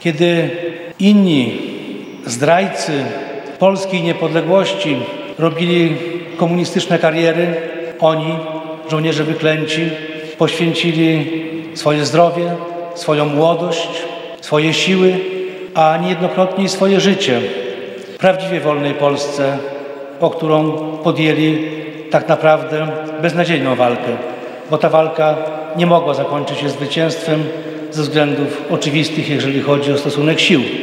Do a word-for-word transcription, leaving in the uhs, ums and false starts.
Kiedy inni zdrajcy polskiej niepodległości robili komunistyczne kariery, oni, żołnierze wyklęci, poświęcili swoje zdrowie, swoją młodość, swoje siły, a niejednokrotnie i swoje życie w prawdziwie wolnej Polsce, o którą podjęli tak naprawdę beznadziejną walkę, bo ta walka nie mogła zakończyć się zwycięstwem ze względów oczywistych, jeżeli chodzi o stosunek sił.